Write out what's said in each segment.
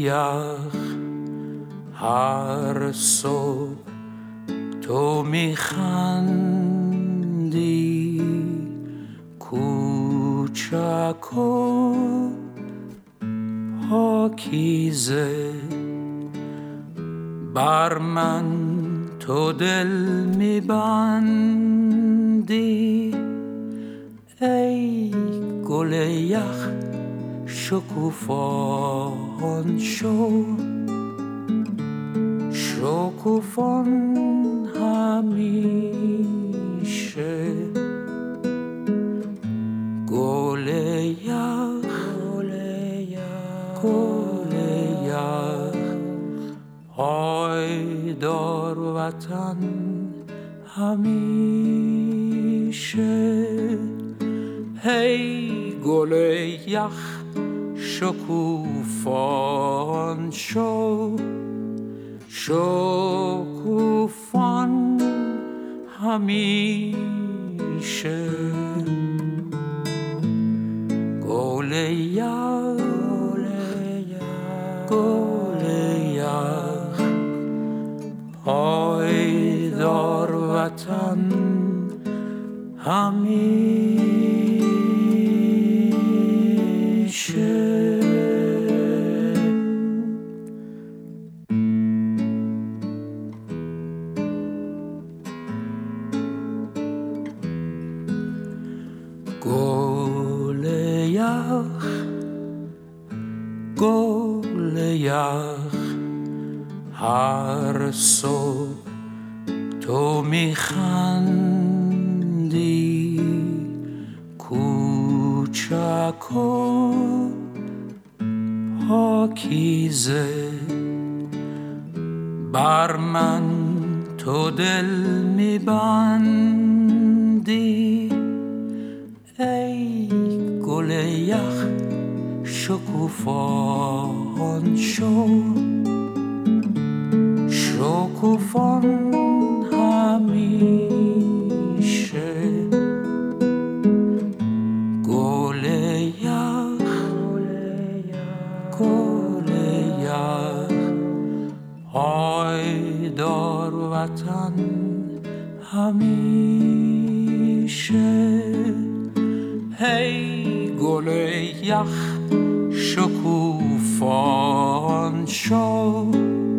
یخ هر صبح تو میخندی کوچک و پاکیزه بر من تو دل میبندی ای گل یخ شکوفان شو شکوفان همیشه گل یخ گل یخ پایدار وطن همیشه هی گل یخ شکوفان شو شکوفان همیشه گل یخ گل یخ پایدار وطن همیشه گل یخ گل یخ هر صبح تو میخندی کوچک و پاکیزه بر من تو دل میبندی ای گل یخ شکوفان شو شکوفان همیشه گل یخ گل یخ پایدار وطن همیشه هی گل یخ شکوفان شو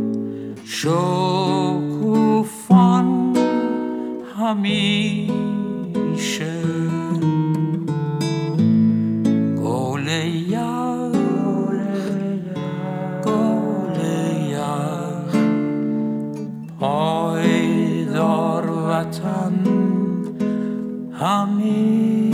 شکوفان همیشه گل یخ گل یخ پایدار وطن همیشه